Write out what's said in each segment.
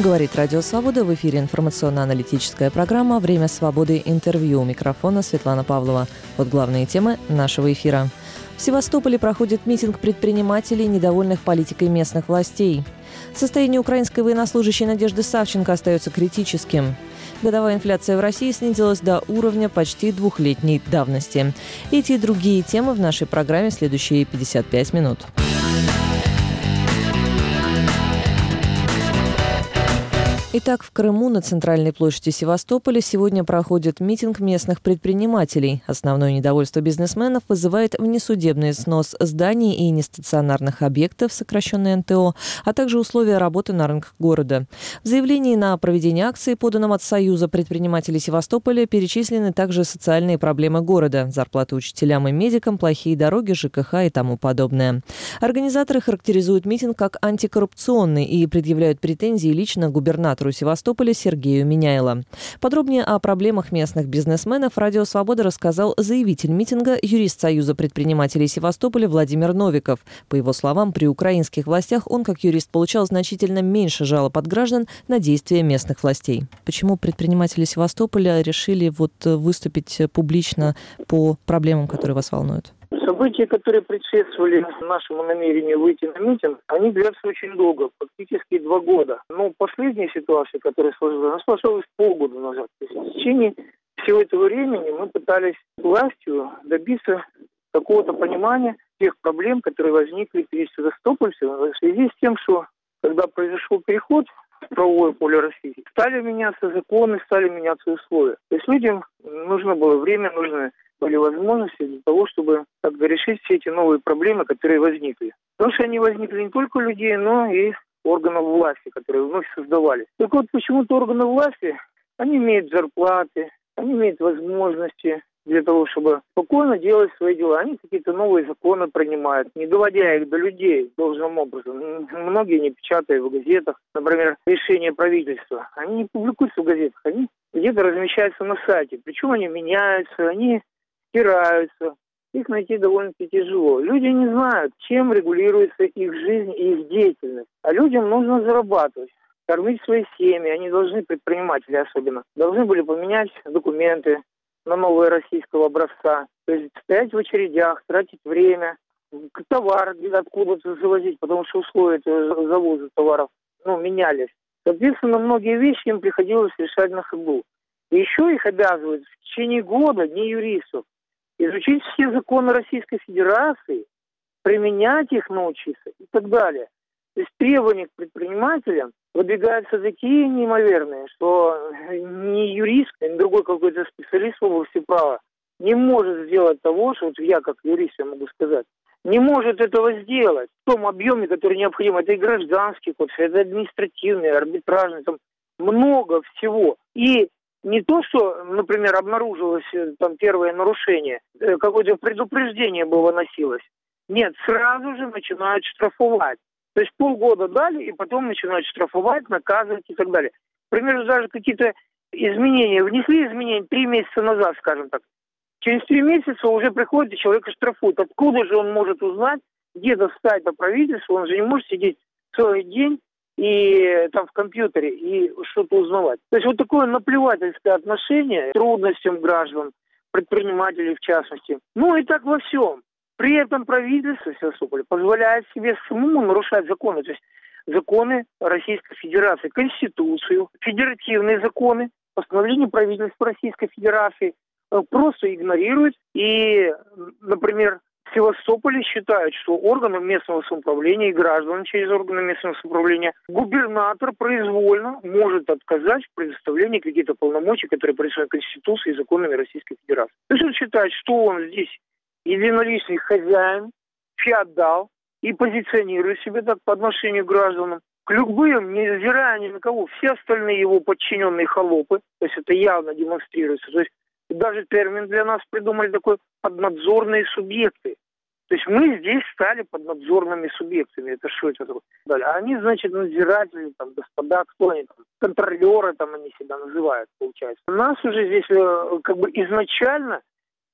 Говорит Радио Свобода. В эфире информационно-аналитическая программа «Время свободы. Интервью». У микрофона Светлана Павлова. Вот главные темы нашего эфира. В Севастополе проходит митинг предпринимателей, недовольных политикой местных властей. Состояние украинской военнослужащей Надежды Савченко остается критическим. Годовая инфляция в России снизилась до уровня почти двухлетней давности. Эти и другие темы в нашей программе в следующие 55 минут. Итак, в Крыму на центральной площади Севастополя сегодня проходит митинг местных предпринимателей. Основное недовольство бизнесменов вызывает внесудебный снос зданий и нестационарных объектов, сокращенный НТО, а также условия работы на рынках города. В заявлении на проведение акции, поданном от Союза предпринимателей Севастополя, перечислены также социальные проблемы города: зарплаты учителям и медикам, плохие дороги, ЖКХ и тому подобное. Организаторы характеризуют митинг как антикоррупционный и предъявляют претензии лично губернатору Севастополя Сергею Миняйло. Подробнее о проблемах местных бизнесменов Радио Свобода рассказал заявитель митинга, юрист Союза предпринимателей Севастополя Владимир Новиков. По его словам, при украинских властях он, как юрист, получал значительно меньше жалоб от граждан на действия местных властей. Почему предприниматели Севастополя решили выступить публично по проблемам, которые вас волнуют? События, которые предшествовали нашему намерению выйти на митинг, они длятся очень долго, практически 2 года. Но последняя ситуация, которая сложилась полгода назад. То есть в течение всего этого времени мы пытались властью добиться какого-то понимания тех проблем, которые возникли перед севастопольцем в связи с тем, что когда произошел переход в правовое поле России, стали меняться законы, стали меняться условия. То есть людям нужно было время, нужны были возможности для того, чтобы решить все эти новые проблемы, которые возникли. Потому что они возникли не только у людей, но и органов власти, которые вновь создавались. Так вот, почему-то органы власти, они имеют зарплаты, они имеют возможности для того, чтобы спокойно делать свои дела. Они какие-то новые законы принимают, не доводя их до людей должным образом. Многие не печатают в газетах, например, решения правительства. Они не публикуются в газетах, они где-то размещаются на сайте. Причем они меняются, они стираются. Их найти довольно-таки тяжело. Люди не знают, чем регулируется их жизнь и их деятельность. А людям нужно зарабатывать, кормить свои семьи. Они должны, предприниматели особенно, должны были поменять документы на новые российского образца. То есть стоять в очередях, тратить время, товар откуда-то завозить, потому что условия завоза товаров менялись. Соответственно, многие вещи им приходилось решать на ходу. И еще их обязывают в течение года, не юристов, изучить все законы Российской Федерации, применять их научиться и так далее. То есть требования к предпринимателям выдвигаются такие неимоверные, что ни юрист, ни другой какой-то специалист в области права не может сделать того, что я как юрист я могу сказать, не может этого сделать в том объеме, который необходим. Это и гражданский кодекс, это административный, арбитражный, там много всего. И не то, что, например, обнаружилось первое нарушение, какое-то предупреждение бы выносилось. Нет, сразу же начинают штрафовать. То есть полгода дали, и потом начинают штрафовать, наказывать и так далее. К примеру, даже какие-то изменения, внесли изменения 3 месяца назад, скажем так. Через 3 месяца уже приходит и человека штрафуют. Откуда же он может узнать, где-то с сайта правительства, он же не может сидеть целый день и там в компьютере и что-то узнавать. То есть такое наплевательское отношение к трудностям граждан, предпринимателей в частности. И так во всем. При этом правительство Севастополя позволяет себе самому нарушать законы. То есть законы Российской Федерации, Конституцию, федеративные законы, постановления правительства Российской Федерации просто игнорирует. И, например, в Севастополе считают, что органы местного самоуправления и граждан через органы местного самоуправления губернатор произвольно может отказать в предоставлении каких-то полномочий, которые предусмотрены Конституцией и законами Российской Федерации. То есть он считает, что он здесь единоличный хозяин, феодал, и позиционирует себя так по отношению к гражданам. К любым, невзирая ни на кого, все остальные его подчиненные холопы, то есть это явно демонстрируется. То есть даже термин для нас придумали такой: поднадзорные субъекты. То есть мы здесь стали поднадзорными субъектами. Это что это такое? А они, значит, надзиратели, господа, кто они там, контролеры они себя называют, получается. У нас уже здесь изначально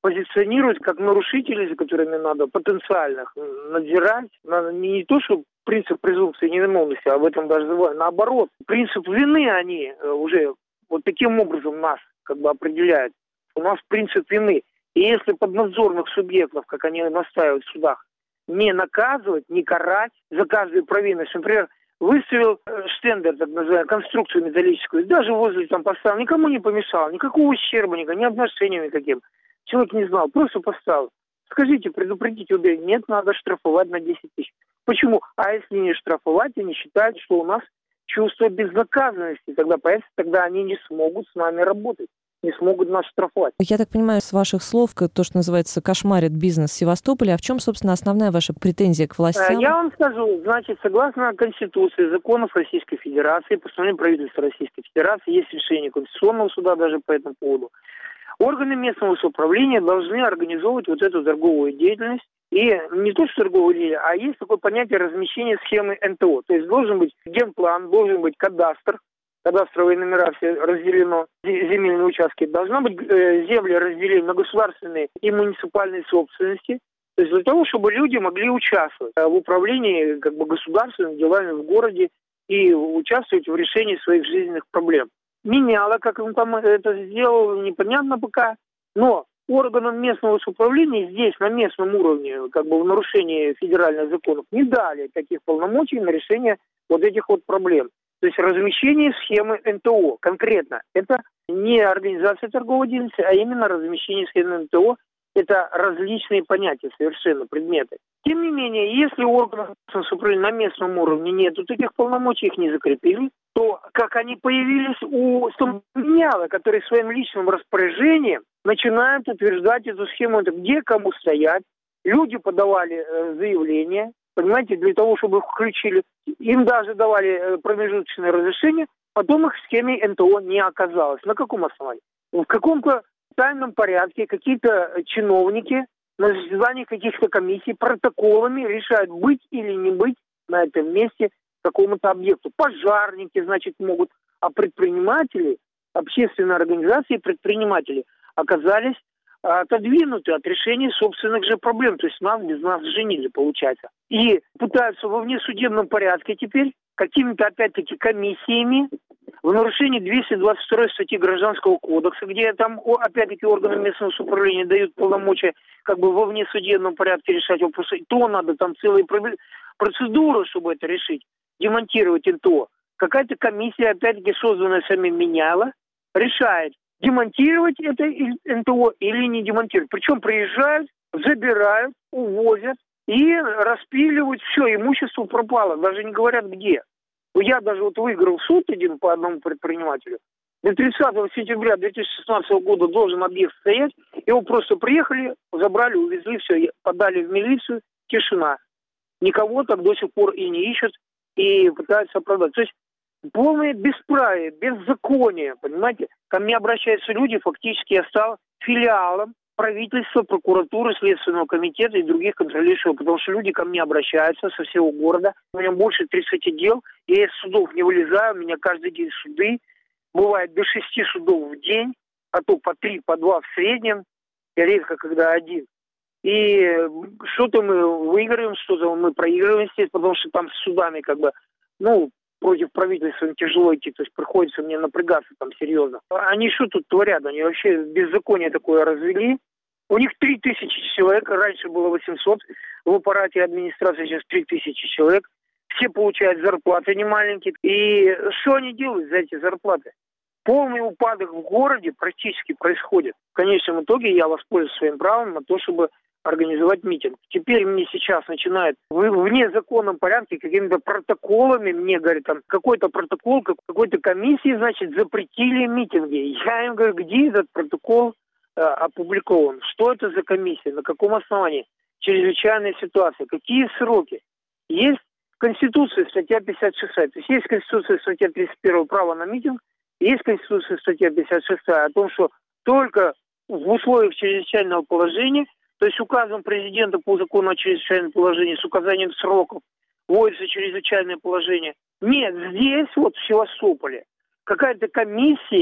позиционируют как нарушителей, за которыми надо потенциальных надзирать. Надо не то, что принцип презумпции невиновности, а в этом даже наоборот. Принцип вины они уже вот таким образом нас как бы определяют. У нас принцип вины. И если поднадзорных субъектов, как они настаивают в судах, не наказывать, не карать за каждую провинность, например, выставил штендер, так называемую, конструкцию металлическую, даже возле там поставил, никому не помешал, никакого ущерба, ни отношения никаким. Человек не знал, просто поставил. Скажите, предупредите, уберите. Нет, надо штрафовать на 10 тысяч. Почему? А если не штрафовать, они считают, что у нас чувство безнаказанности. Тогда они не смогут с нами работать, не смогут нас штрафовать. Я так понимаю, с ваших слов, то, что называется, кошмарит бизнес Севастополя. А в чем, собственно, основная ваша претензия к властям? Я вам скажу, значит, согласно Конституции, законов Российской Федерации, постановлению правительства Российской Федерации, есть решение Конституционного суда даже по этому поводу. Органы местного самоуправления должны организовывать вот эту торговую деятельность. И не то, что торговую деятельность, а есть такое понятие размещения схемы НТО. То есть должен быть генплан, должен быть кадастр, кадастровые номера все разделено, земельные участки. Должна быть земли разделены на государственные и муниципальные собственности. То есть для того, чтобы люди могли участвовать в управлении как бы государственными делами в городе и участвовать в решении своих жизненных проблем. Меняло, как он там это сделал, непонятно пока. Но органам местного самоуправления здесь, на местном уровне, как бы в нарушении федеральных законов, не дали таких полномочий на решение вот этих вот проблем. То есть размещение схемы НТО конкретно. Это не организация торговой деятельности, а именно размещение схемы НТО. Это различные понятия, совершенно предметы. Тем не менее, если у органов самоуправления на местном уровне нету таких полномочий, их не закрепили, то как они появились у меняло, которые своим личным распоряжением начинают утверждать эту схему, где кому стоять. Люди подавали заявления, понимаете, для того, чтобы их включили. Им даже давали промежуточное разрешение, потом их в схеме НТО не оказалось. На каком основании? В каком-то тайном порядке какие-то чиновники на заседаниях каких-то комиссий протоколами решают, быть или не быть на этом месте какому-то объекту. Пожарники, значит, могут, а предприниматели, общественные организации, предприниматели оказались отодвинуты от решения собственных же проблем. То есть нас без нас женили, получается. И пытаются во внесудебном порядке теперь какими-то, опять-таки, комиссиями в нарушении 222 статьи Гражданского кодекса, где там, опять-таки, органы местного самоуправления дают полномочия как бы во внесудебном порядке решать вопросы. То надо там целые процедуры, чтобы это решить, демонтировать НТО. Какая-то комиссия, опять-таки, созданная самим меняла, решает, демонтировать это НТО или не демонтировать. Причем приезжают, забирают, увозят и распиливают. Все, имущество пропало, даже не говорят где. Я даже вот выиграл суд один по одному предпринимателю. До 30 сентября 2016 года должен объект стоять. Его просто приехали, забрали, увезли, все, подали в милицию, тишина. Никого так до сих пор и не ищут, и пытаются оправдать. То есть полное бесправие, беззаконие, понимаете? Ко мне обращаются люди, фактически я стал филиалом правительства, прокуратуры, Следственного комитета и других контролирующих, потому что люди ко мне обращаются со всего города. У меня больше 30 дел, я из судов не вылезаю, у меня каждый день суды. Бывает до 6 судов в день, а то по 3, по 2 в среднем, и редко когда один. И что-то мы выигрываем, что-то мы проигрываем здесь, потому что там с судами как бы, против правительства тяжело идти, то есть приходится мне напрягаться там серьезно. Они что тут творят? Они вообще беззаконие такое развели. У них 3000 человек, раньше было 800, в аппарате администрации сейчас 3000 человек. Все получают зарплаты немаленькие. И что они делают за эти зарплаты? Полный упадок в городе практически происходит. В конечном итоге я воспользуюсь своим правом на то, чтобы организовать митинг. Теперь мне сейчас начинают в незаконном порядке какими-то протоколами, мне говорят, там какой-то протокол, какой-то комиссии, значит, запретили митинги. Я им говорю, где этот протокол опубликован? Что это за комиссия? На каком основании? Чрезвычайная ситуация. Какие сроки? Есть в Конституции статья 56. То есть есть в Конституции статья 31 право на митинг, есть в Конституции статья 56 о том, что только в условиях чрезвычайного положения, то есть указом президента по закону о чрезвычайном положении с указанием сроков вводится чрезвычайное положение. Нет, здесь вот в Севастополе какая-то комиссия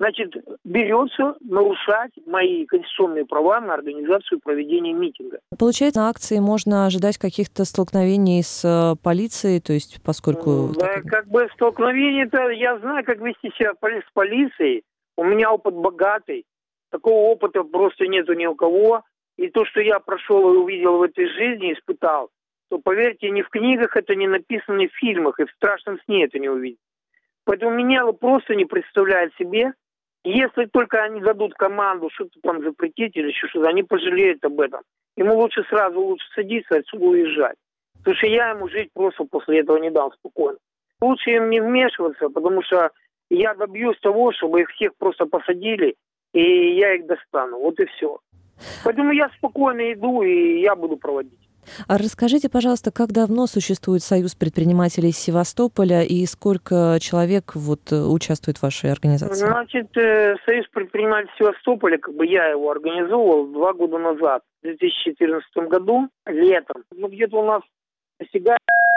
значит, берется нарушать мои конституционные права на организацию проведения митинга. Получается, на акции можно ожидать каких-то столкновений с полицией, то есть поскольку... Да, как бы столкновение-то, я знаю, как вести себя с полицией. У меня опыт богатый. Такого опыта просто нету ни у кого. И то, что я прошел и увидел в этой жизни, испытал, то, поверьте, ни в книгах это не написано, ни в фильмах, и в страшном сне это не увидеть. Поэтому меня просто не представляет себе, если только они дадут команду что-то там запретить или еще что-то, они пожалеют об этом. Ему лучше садиться, отсюда уезжать. Потому что я ему жить просто после этого не дам спокойно. Лучше им не вмешиваться, потому что я добьюсь того, чтобы их всех просто посадили, и я их достану. Вот и все. Поэтому я спокойно иду, и я буду проводить. А расскажите, пожалуйста, как давно существует Союз предпринимателей Севастополя и сколько человек участвует в вашей организации? Значит, Союз предпринимателей Севастополя, я его организовывал 2 года назад, в 2014 году, летом. Где-то у нас достигает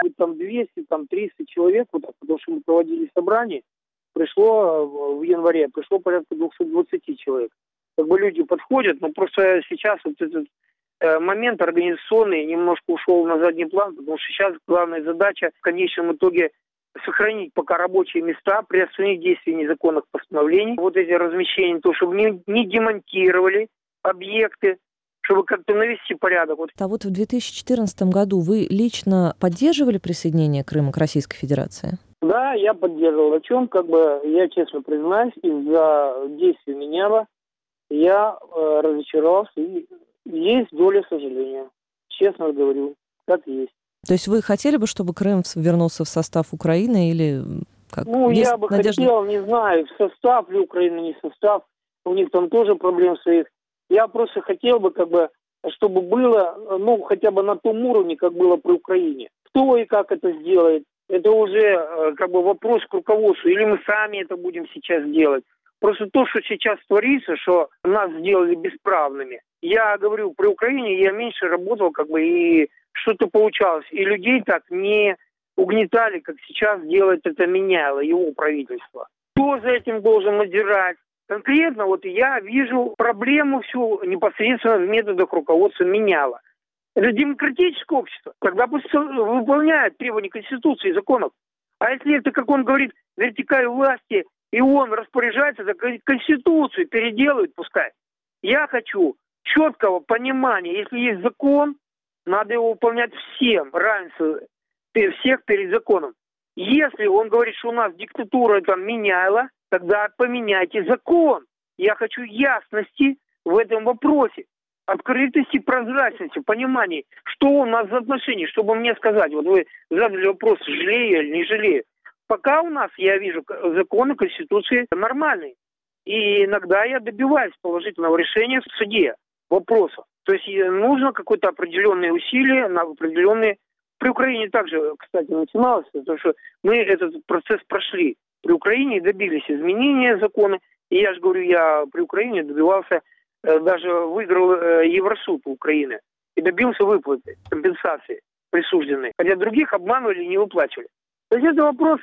200-300 человек, потому что мы проводили собрание. В январе пришло порядка 220 человек. Люди подходят, но просто сейчас этот момент организационный немножко ушел на задний план, потому что сейчас главная задача в конечном итоге сохранить пока рабочие места, приостановить действие незаконных постановлений. Эти размещения, чтобы не демонтировали объекты, чтобы как-то навести порядок. А в 2014 году вы лично поддерживали присоединение Крыма к Российской Федерации? Да, я поддерживал. О чем, я честно признаюсь, из-за действий Миняева я разочаровался, и есть доля сожаления. Честно говорю, как есть. То есть вы хотели бы, чтобы Крым вернулся в состав Украины или как? Я бы хотел, не знаю, в состав ли Украины, не в состав. У них там тоже проблем своих. Я просто хотел бы, чтобы было, хотя бы на том уровне, как было при Украине. Кто и как это сделает, это уже вопрос к руководству. Или мы сами это будем сейчас делать. Просто то, что сейчас творится, что нас сделали бесправными. Я говорю, при Украине я меньше работал, и что-то получалось. И людей так не угнетали, как сейчас делает это Миняева, его правительство. Кто за этим должен надзирать? Конкретно я вижу проблему всю непосредственно в методах руководства Миняева. Это демократическое общество. Тогда пусть выполняет требования Конституции и законов. А если это, как он говорит, вертикаль власти, и он распоряжается, так Конституцию переделывает, пускай. Я хочу четкого понимания. Если есть закон, надо его выполнять всем. Равенство всех перед законом. Если он говорит, что у нас диктатура Миняева, тогда поменяйте закон. Я хочу ясности в этом вопросе. Открытости, прозрачности, понимания, что у нас за отношения, чтобы мне сказать. Вы задали вопрос, жалею или не жалею. Пока у нас, я вижу, законы Конституции нормальные. И иногда я добиваюсь положительного решения в суде вопросов. То есть нужно какое-то определенные усилия на определенные... При Украине также, кстати, начиналось, потому что мы этот процесс прошли. При Украине добились изменения закона. И я же говорю, я при Украине добивался, даже выиграл Евросуд Украины. И добился выплаты, компенсации присужденной. Хотя других обманывали и не выплачивали. То есть это вопрос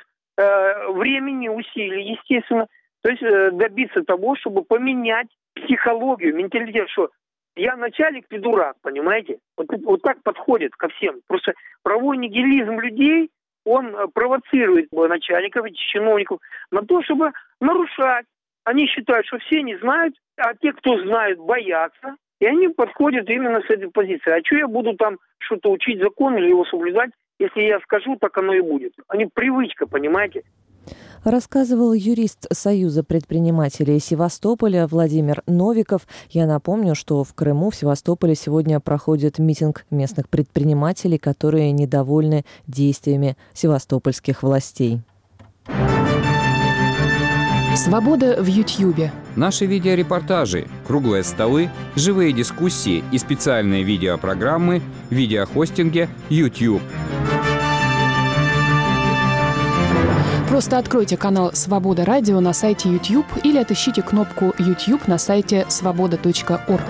времени, усилий, естественно. То есть добиться того, чтобы поменять психологию, менталитет, что я начальник, ты дурак, понимаете? Вот так подходит ко всем. Просто правовой нигилизм людей, он провоцирует начальников и чиновников на то, чтобы нарушать. Они считают, что все не знают, а те, кто знают, боятся. И они подходят именно с этой позиции. А что я буду там что-то учить закон или его соблюдать? Если я скажу, так оно и будет. Они привычка, понимаете? Рассказывал юрист Союза предпринимателей Севастополя Владимир Новиков. Я напомню, что в Крыму, в Севастополе сегодня проходит митинг местных предпринимателей, которые недовольны действиями севастопольских властей. Свобода в Ютьюбе. Наши видеорепортажи, круглые столы, живые дискуссии и специальные видеопрограммы в видеохостинге YouTube. Просто откройте канал «Свобода Радио» на сайте YouTube или отыщите кнопку YouTube на сайте svoboda.org.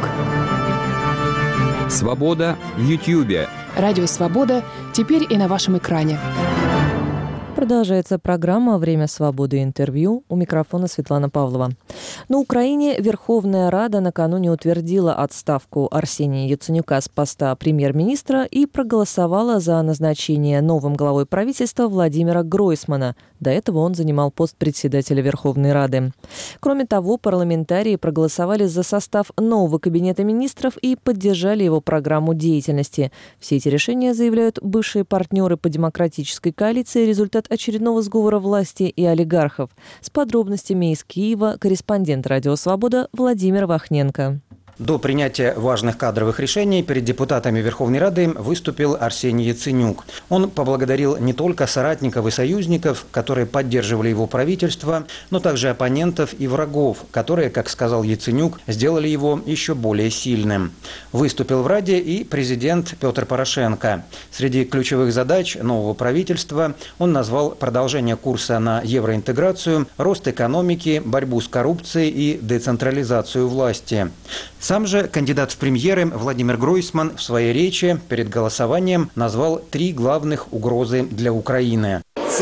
Свобода в YouTube. Радио «Свобода» теперь и на вашем экране. Продолжается программа «Время свободы. Интервью». У микрофона Светлана Павлова. На Украине Верховная Рада накануне утвердила отставку Арсения Яценюка с поста премьер-министра и проголосовала за назначение новым главой правительства Владимира Гройсмана. До этого он занимал пост председателя Верховной Рады. Кроме того, парламентарии проголосовали за состав нового кабинета министров и поддержали его программу деятельности. Все эти решения, заявляют бывшие партнеры по демократической коалиции, результат очередного сговора власти и олигархов. С подробностями из Киева корреспондент «Радио Свобода» Владимир Вахненко. До принятия важных кадровых решений перед депутатами Верховной Рады выступил Арсений Яценюк. Он поблагодарил не только соратников и союзников, которые поддерживали его правительство, но также оппонентов и врагов, которые, как сказал Яценюк, сделали его еще более сильным. Выступил в Раде и президент Петр Порошенко. Среди ключевых задач нового правительства он назвал продолжение курса на евроинтеграцию, рост экономики, борьбу с коррупцией и децентрализацию власти. Сам же кандидат в премьеры Владимир Гройсман в своей речи перед голосованием назвал 3 главных угрозы для Украины.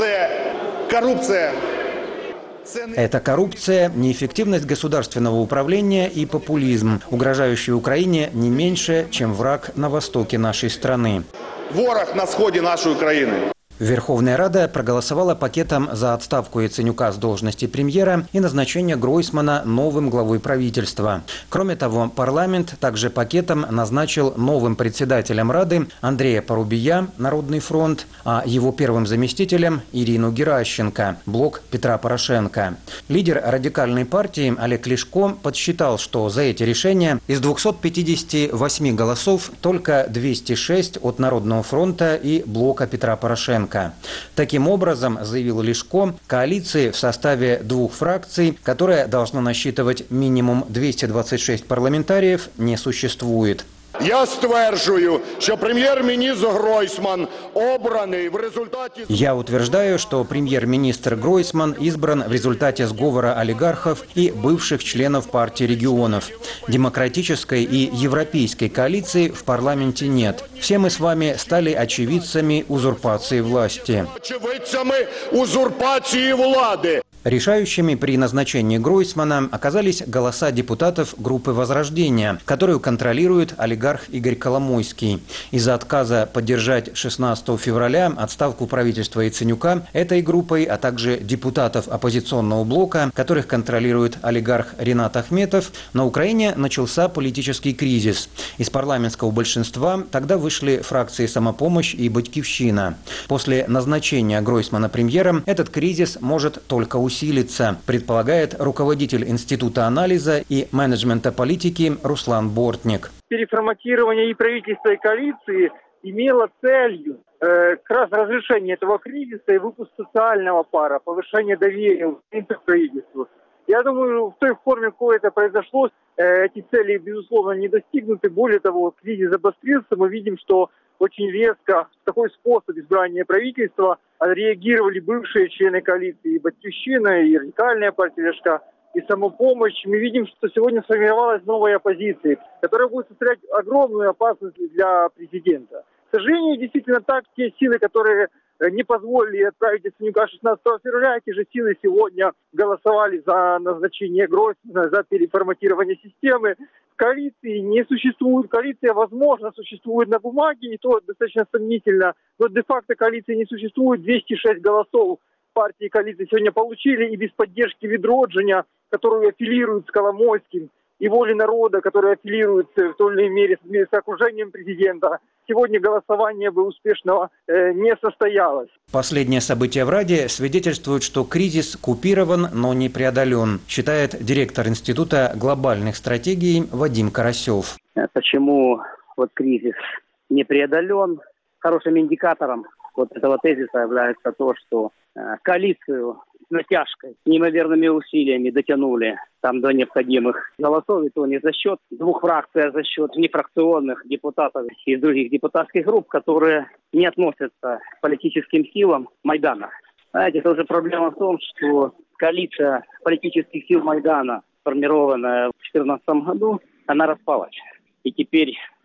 Это коррупция, неэффективность государственного управления и популизм, угрожающий Украине не меньше, чем враг на востоке нашей страны. Ворог на сходе нашей Украины. Верховная Рада проголосовала пакетом за отставку Яценюка с должности премьера и назначение Гройсмана новым главой правительства. Кроме того, парламент также пакетом назначил новым председателем Рады Андрея Порубия, Народный фронт, а его первым заместителем Ирину Геращенко, блок Петра Порошенко. Лидер радикальной партии Олег Ляшко подсчитал, что за эти решения из 258 голосов только 206 от Народного фронта и блока Петра Порошенко. Таким образом, заявил Ляшко, коалиции в составе 2 фракций, которая должна насчитывать минимум 226 парламентариев, не существует. Я стверджую, що прем'єр-міністр Гройсман обраний в результате... Я утверждаю, что премьер-министр Гройсман избран в результате сговора олигархов и бывших членов партии регионов. Демократической и европейской коалиции в парламенте нет. Все мы с вами стали очевидцами узурпации власти. Очевидцами узурпации власти. Решающими при назначении Гройсмана оказались голоса депутатов группы «Возрождение», которую контролирует олигарх Игорь Коломойский. Из-за отказа поддержать 16 февраля отставку правительства Яценюка этой группой, а также депутатов оппозиционного блока, которых контролирует олигарх Ринат Ахметов, на Украине начался политический кризис. Из парламентского большинства тогда вышли фракции «Самопомощь» и «Батькивщина». После назначения Гройсмана премьером этот кризис может только усилиться, предполагает руководитель Института анализа и менеджмента политики Руслан Бортник. Переформатирование и правительства, и коалиции имело целью как раз разрешение этого кризиса и выпуск социального пара, повышение доверия к правительству. Я думаю, в той форме, в какой это произошло, эти цели, безусловно, не достигнуты. Более того, кризис обострился. Мы видим, что очень резко в такой способ избрания правительства отреагировали бывшие члены коалиции, и «Батькивщина», и радикальная партия Ляшка, и «Самопомощь». Мы видим, что сегодня сформировалась новая оппозиция, которая будет составлять огромную опасность для президента. К сожалению, действительно так, те силы, которые не позволили отправить Яценюка 16 февраля, эти же силы сегодня голосовали за назначение Гройсмана, за переформатирование системы. Коалиции не существует. Коалиция, возможно, существует на бумаге, и то достаточно сомнительно. Но де-факто коалиции не существует. 206 голосов партии коалиции сегодня получили, и без поддержки Відродження, которую аффилируют с Коломойским, и «Воли народа», которая аффилирует в той или иной мере с окружением президента, сегодня голосование бы успешного не состоялось. Последние события в Раде свидетельствуют, что кризис купирован, но не преодолен, считает директор Института глобальных стратегий Вадим Карасев. Почему кризис не преодолен? Хорошим индикатором этого тезиса является то, что коалицию с натяжкой, неимоверными усилиями дотянули до необходимых голосов, и то не за счет 2 фракций, а за счет нефракционных депутатов из других депутатских групп, которые не относятся к политическим силам Майдана. Знаете, это уже проблема в том, что коалиция политических сил Майдана, сформированная в 2014 году, она распалась. И теперь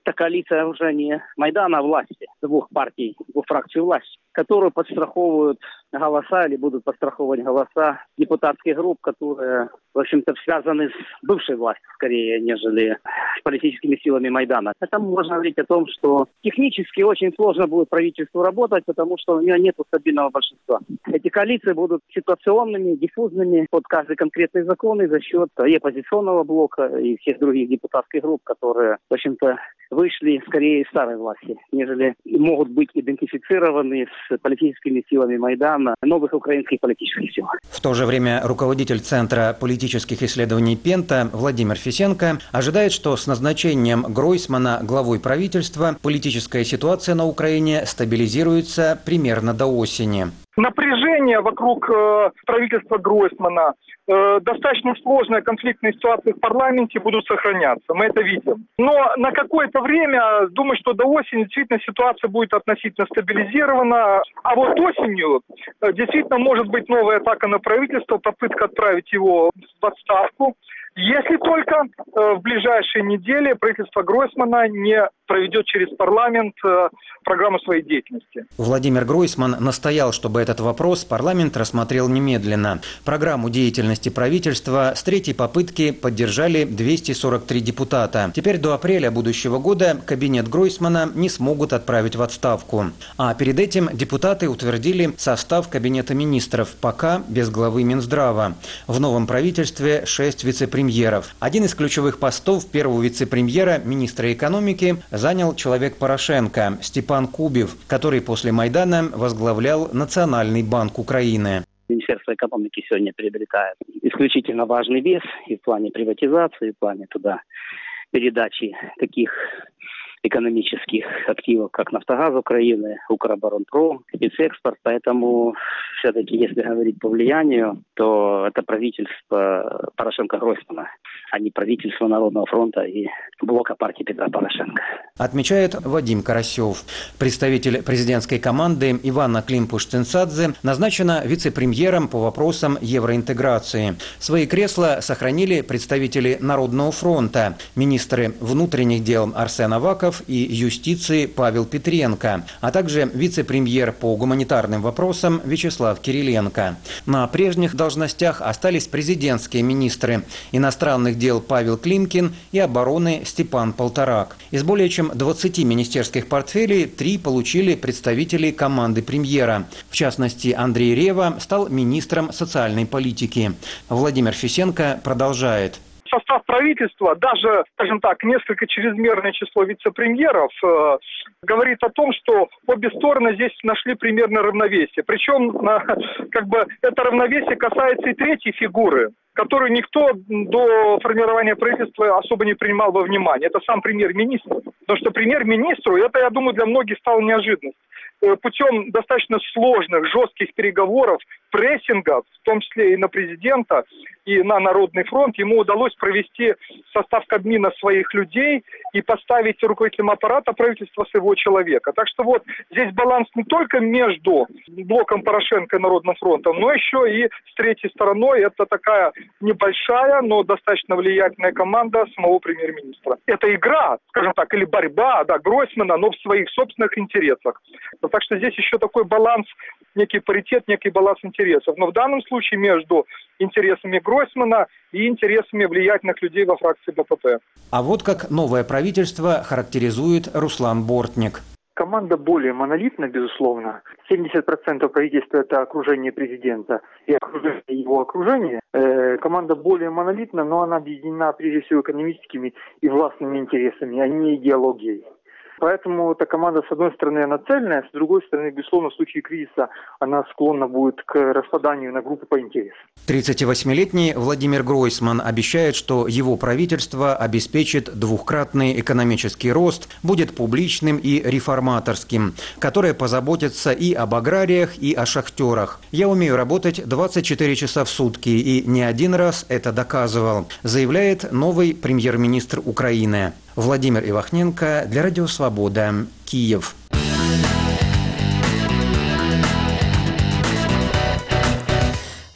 Это коалиция уже не Майдана, а власти, двух партий, двух фракций власти, которые подстраховывают голоса или будут подстраховывать голоса депутатских групп, которые, в общем-то, связаны с бывшей властью, скорее, нежели с политическими силами Майдана. Это можно говорить о том, что технически очень сложно будет правительству работать, потому что у него нет стабильного большинства. Эти коалиции будут ситуационными, диффузными под каждый конкретный закон и за счет и оппозиционного блока, и всех других депутатских групп, которые, в общем-то, вышли скорее из старой власти, нежели могут быть идентифицированы с политическими силами Майдана, новых украинских политических сил. В то же время руководитель Центра политических исследований Пента Владимир Фисенко ожидает, что с назначением Гройсмана главой правительства политическая ситуация на Украине стабилизируется примерно до осени. Напряжение вокруг правительства Гройсмана, достаточно сложная конфликтная ситуация в парламенте будут сохраняться. Мы это видим. Но на какое-то время, думаю, что до осени действительно ситуация будет относительно стабилизирована. А вот осенью действительно может быть новая атака на правительство, попытка отправить его в отставку. Если только в ближайшие недели правительство Гройсмана не проведет через парламент программу своей деятельности. Владимир Гройсман настоял, чтобы этот вопрос парламент рассмотрел немедленно. Программу деятельности правительства с третьей попытки поддержали 243 депутата. Теперь до апреля будущего года кабинет Гройсмана не смогут отправить в отставку. А перед этим депутаты утвердили состав кабинета министров, пока без главы Минздрава. В новом правительстве 6 вице-премьеров. Один из ключевых постов первого вице-премьера, министра экономики, занял человек Порошенко, Степан Кубев, который после Майдана возглавлял Национальный банк Украины. Министерство экономики сегодня приобретает исключительно важный вес и в плане приватизации, и в плане туда передачи таких экономических активов, как «Нафтогаз Украины», «Укроборонпром», «Спецэкспорт». Поэтому все-таки, если говорить по влиянию, то это правительство Порошенко-Гройсмана, а не правительство Народного фронта и блока партии Петра Порошенко. Отмечает Вадим Карасев. Представитель президентской команды Иванна Климпуш-Цинцадзе назначена вице-премьером по вопросам евроинтеграции. Свои кресла сохранили представители Народного фронта, министры внутренних дел Арсен Аваков и юстиции Павел Петренко, а также вице-премьер по гуманитарным вопросам Вячеслав Кириленко. На прежних должностях остались президентские министры иностранных дел Павел Климкин и обороны Степан Полторак. Из более чем 20 министерских портфелей 3 получили представители команды премьера. В частности, Андрей Рева стал министром социальной политики. Владимир Фисенко продолжает. Состав правительства, даже, скажем так, несколько чрезмерное число вице-премьеров говорит о том, что обе стороны здесь нашли примерно равновесие. Причем, это равновесие касается и третьей фигуры, которую никто до формирования правительства особо не принимал во внимание. Это сам премьер-министр. Потому что премьер-министру, это, я думаю, для многих стало неожиданностью. Путем достаточно сложных, жестких переговоров, прессингов, в том числе и на президента, и на Народный фронт, ему удалось провести состав Кабмина своих людей и поставить руководителем аппарата правительства своего человека. Так что вот здесь баланс не только между блоком Порошенко и Народным фронтом, но еще и с третьей стороной. Это такая небольшая, но достаточно влиятельная команда самого премьер-министра. Это игра, скажем так, или борьба, Гройсмана, но в своих собственных интересах. Так что здесь еще такой баланс, некий паритет, некий баланс интересов. Но в данном случае между интересами Гройсмана и интересами влиятельных людей во фракции БПП. А вот как новое правительство характеризует Руслан Бортник. Команда более монолитна, безусловно. 70% правительства – это окружение президента и окружение его окружения. Команда более монолитна, но она объединена прежде всего экономическими и властными интересами, а не идеологией. Поэтому эта команда, с одной стороны, она цельная, с другой стороны, безусловно, в случае кризиса она склонна будет к распаданию на группы по интересам. 38-летний Владимир Гройсман обещает, что его правительство обеспечит двукратный экономический рост, будет публичным и реформаторским, которое позаботится и об аграриях, и о шахтерах. «Я умею работать 24 часа в сутки и не один раз это доказывал», заявляет новый премьер-министр Украины. Владимир Ивахненко для Радио Свобода, Киев.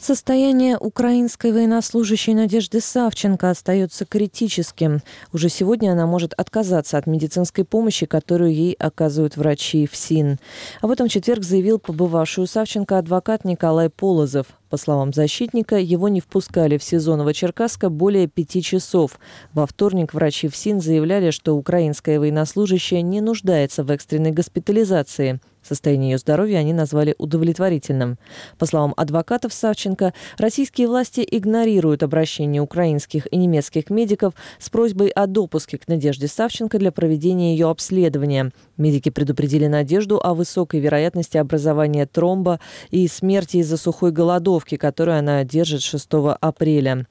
Состояние украинской военнослужащей Надежды Савченко остается критическим. Уже сегодня она может отказаться от медицинской помощи, которую ей оказывают врачи ФСИН. Об этом в четверг заявил побывавший у Савченко адвокат Николай Полозов. По словам защитника, его не впускали в СИЗО Новочеркасска более 5 часов. Во вторник врачи ФСИН заявляли, что украинская военнослужащая не нуждается в экстренной госпитализации. Состояние ее здоровья они назвали удовлетворительным. По словам адвокатов Савченко, российские власти игнорируют обращение украинских и немецких медиков с просьбой о допуске к Надежде Савченко для проведения ее обследования. Медики предупредили Надежду о высокой вероятности образования тромба и смерти из-за сухой голодовки, которую она держит 6 апреля.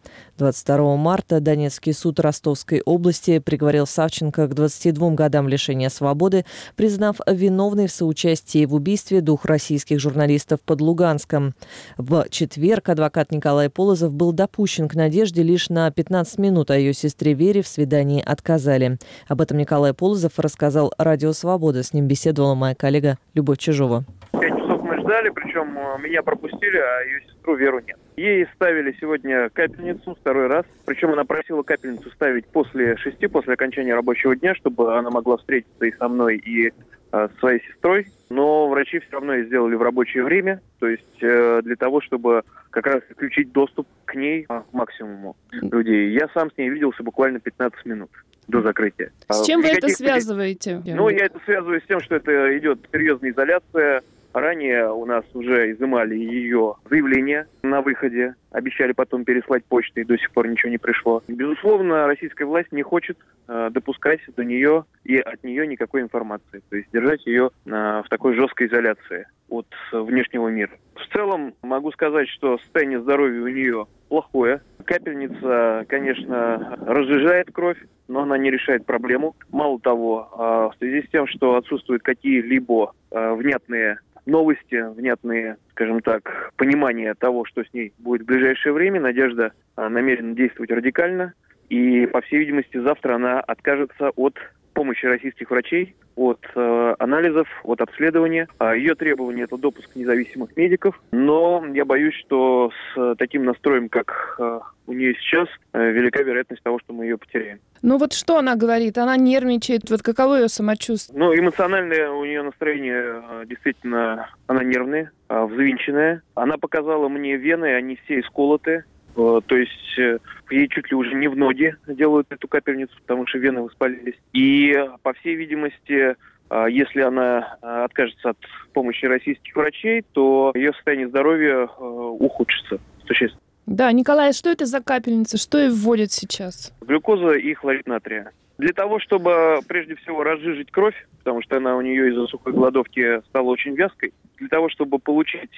22 марта Донецкий суд Ростовской области приговорил Савченко к 22 годам лишения свободы, признав виновной в соучастии в убийстве 2 российских журналистов под Луганском. В четверг адвокат Николай Полозов был допущен к Надежде лишь на 15 минут, а ее сестре Вере в свидании отказали. Об этом Николай Полозов рассказал «Радио Свобода». С ним беседовала моя коллега Любовь Чижова. 5 часов мы ждали, причем меня пропустили, а ее сестру Веру нет. Ей ставили сегодня капельницу 2-й раз. Причем она просила капельницу ставить после 6, после окончания рабочего дня, чтобы она могла встретиться и со мной, и со своей сестрой. Но врачи все равно ее сделали в рабочее время, то есть для того, чтобы как раз исключить доступ к ней максимуму людей. Я сам с ней виделся буквально 15 минут до закрытия. С чем вы это связываете? Ну, я это связываю с тем, что это идет серьезная изоляция. Ранее у нас уже изымали ее заявление на выходе. Обещали потом переслать почтой, и до сих пор ничего не пришло. Безусловно, российская власть не хочет допускать до нее и от нее никакой информации. То есть держать ее в такой жесткой изоляции от внешнего мира. В целом могу сказать, что состояние здоровья у нее плохое. Капельница, конечно, разжижает кровь, но она не решает проблему. Мало того, в связи с тем, что отсутствуют какие-либо внятные новости, внятные, скажем так, понимание того, что с ней будет в ближайшее время, Надежда намерена действовать радикально. И, по всей видимости, завтра она откажется от помощи российских врачей, от анализов, от обследования. Ее требование – это допуск независимых медиков. Но я боюсь, что с таким настроем, как у нее сейчас, велика вероятность того, что мы ее потеряем. Ну вот что она говорит? Она нервничает. Вот каково ее самочувствие? Ну, эмоциональное у нее настроение действительно, она нервная, взвинченная. Она показала мне вены, они все исколоты. То есть ей чуть ли уже не в ноги делают эту капельницу, потому что вены воспалились. И, по всей видимости, если она откажется от помощи российских врачей, то ее состояние здоровья ухудшится существенно. Да, Николай, что это за капельница? Что ей вводят сейчас? Глюкоза и хлорид натрия. Для того, чтобы, прежде всего, разжижить кровь, потому что она у нее из-за сухой голодовки стала очень вязкой, для того, чтобы получить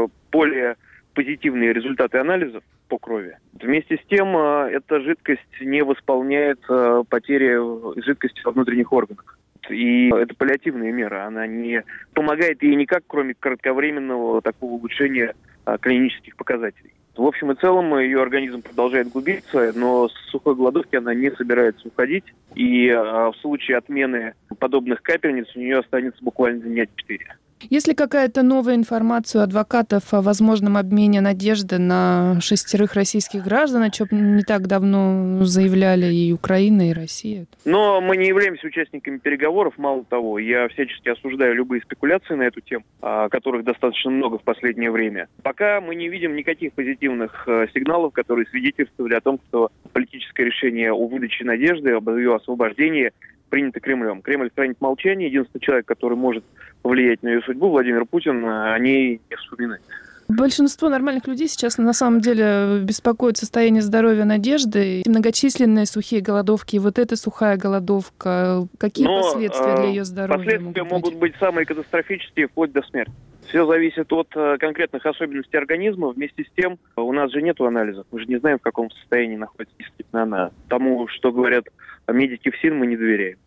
более позитивные результаты анализов по крови. Вместе с тем, эта жидкость не восполняет потери жидкости во внутренних органах. И это паллиативная мера. Она не помогает ей никак, кроме кратковременного такого улучшения клинических показателей. В общем и целом, ее организм продолжает губиться, но с сухой голодовки она не собирается уходить. И в случае отмены подобных капельниц у нее останется буквально дня 4. Есть ли какая-то новая информация у адвокатов о возможном обмене Надежды на 6 российских граждан, о чем не так давно заявляли и Украина, и Россия? Но мы не являемся участниками переговоров, мало того, я всячески осуждаю любые спекуляции на эту тему, которых достаточно много в последнее время. Пока мы не видим никаких позитивных сигналов, которые свидетельствовали о том, что политическое решение о выдаче Надежды, об ее освобождении принято Кремлем. Кремль хранит молчание. Единственный человек, который может повлиять на ее судьбу, Владимир Путин, о ней не вспоминает. Большинство нормальных людей сейчас на самом деле беспокоит состояние здоровья Надежды. Многочисленные сухие голодовки, и вот эта сухая голодовка. Какие последствия для ее здоровья? Последствия могут быть самые катастрофические, вплоть до смерти. Все зависит от конкретных особенностей организма. Вместе с тем, у нас же нет анализов. Мы же не знаем, в каком состоянии находится действительно она. Тому, что говорят медики ФСИН, мы не доверяем.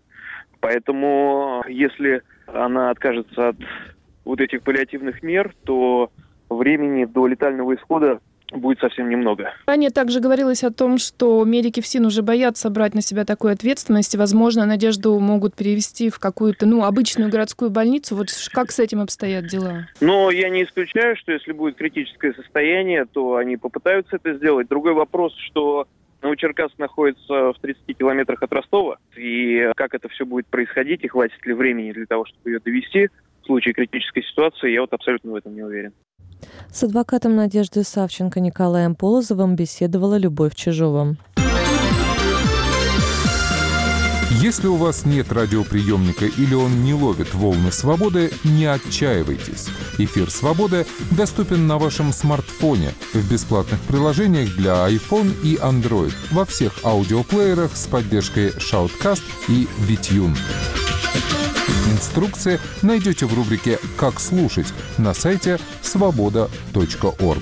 Поэтому, если она откажется от вот этих паллиативных мер, то времени до летального исхода будет совсем немного. Ранее также говорилось о том, что медики ФСИН уже боятся брать на себя такую ответственность, и, возможно, Надежду могут перевести в какую-то, обычную городскую больницу. Вот как с этим обстоят дела? Но я не исключаю, что если будет критическое состояние, то они попытаются это сделать. Другой вопрос, что Новочеркасск находится в 30 километрах от Ростова, и как это все будет происходить, и хватит ли времени для того, чтобы ее довести в случае критической ситуации, я абсолютно в этом не уверен. С адвокатом Надежды Савченко Николаем Полозовым беседовала Любовь Чижова. Если у вас нет радиоприемника или он не ловит волны свободы, не отчаивайтесь. Эфир «Свободы» доступен на вашем смартфоне в бесплатных приложениях для iPhone и Android во всех аудиоплеерах с поддержкой Shoutcast и VTune. Инструкции найдете в рубрике «Как слушать» на сайте svoboda.org.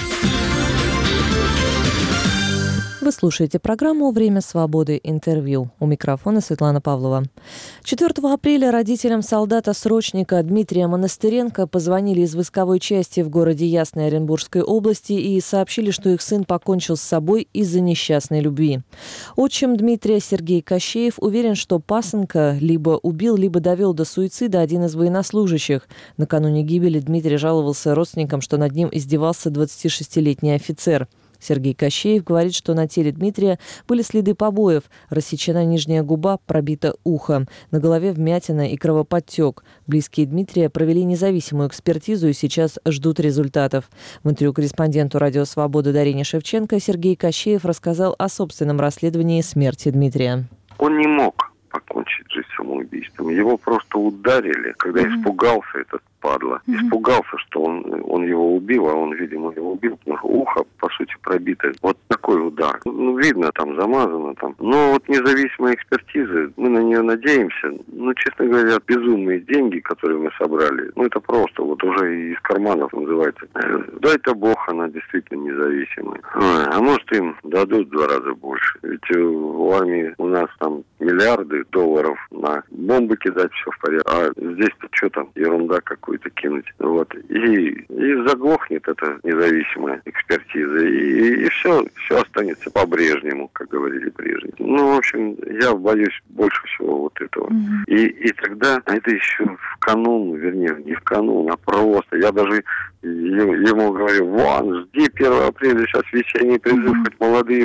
Вы слушаете программу «Время свободы. Интервью». У микрофона Светлана Павлова. 4 апреля родителям солдата-срочника Дмитрия Монастыренко позвонили из войсковой части в городе Ясной Оренбургской области и сообщили, что их сын покончил с собой из-за несчастной любви. Отчим Дмитрия Сергей Кощеев уверен, что пасынка либо убил, либо довел до суицида один из военнослужащих. Накануне гибели Дмитрий жаловался родственникам, что над ним издевался 26-летний офицер. Сергей Кощеев говорит, что на теле Дмитрия были следы побоев, рассечена нижняя губа, пробито ухо, на голове вмятина и кровоподтек. Близкие Дмитрия провели независимую экспертизу и сейчас ждут результатов. В интервью корреспонденту «Радио Свобода» Дарине Шевченко Сергей Кощеев рассказал о собственном расследовании смерти Дмитрия. Он не мог покончить жизнь самоубийством. Его просто ударили, когда испугался этот падла. Испугался, что он его убил, а он, видимо, его убил, потому что ухо, по сути, пробито. Вот такой удар. Видно, там замазано. Но вот независимая экспертиза, мы на нее надеемся. Честно говоря, безумные деньги, которые мы собрали, это просто вот уже из карманов называется. Дай-то Бог, она действительно независимая. А может, им дадут в 2 раза больше. Ведь в армии у нас там миллиарды долларов на бомбы кидать, все в порядке. А здесь-то что там, ерунда какую-то кинуть. Вот. И заглохнет эта независимая экспертиза. И все останется по-прежнему, как говорили прежде. В общем, я боюсь больше всего вот этого. И тогда, это еще в канун, вернее, не в канун, а просто. Я даже ему говорю, жди 1 апреля, сейчас весенний призыв, хоть молодые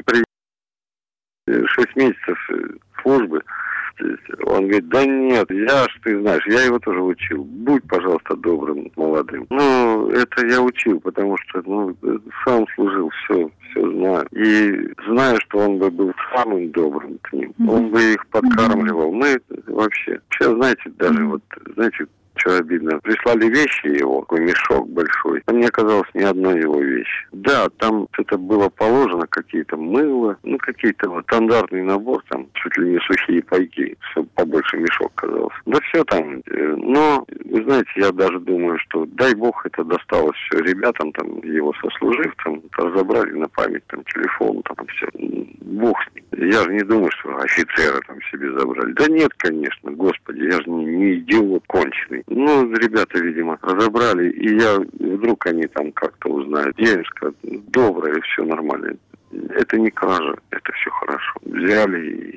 6 месяцев службы. Он говорит, да нет, ты знаешь, я его тоже учил. Будь, пожалуйста, добрым молодым. Это я учил, потому что, сам служил, все знаю. И знаю, что он бы был самым добрым к ним. Он бы их подкармливал. Мы вообще, знаете, даже что обидно, прислали вещи его, такой мешок большой. Там не оказалось ни одной его вещи. Да, там что-то было положено, какие-то мыло, какие-то стандартный набор, там чуть ли не сухие пайки, чтобы побольше мешок казался. Да все там. Но, вы знаете, я даже думаю, что дай бог это досталось все ребятам, там, его сослуживцам, разобрали на память, там, телефон, там, все. Бог с ним. Я же не думаю, что офицера там себе забрали. Да нет, конечно, господи, я же не идиот конченый. Ребята, видимо, разобрали, и вдруг они там как-то узнают. Я им скажу, доброе, все нормально. Это не кража, это все хорошо. Взяли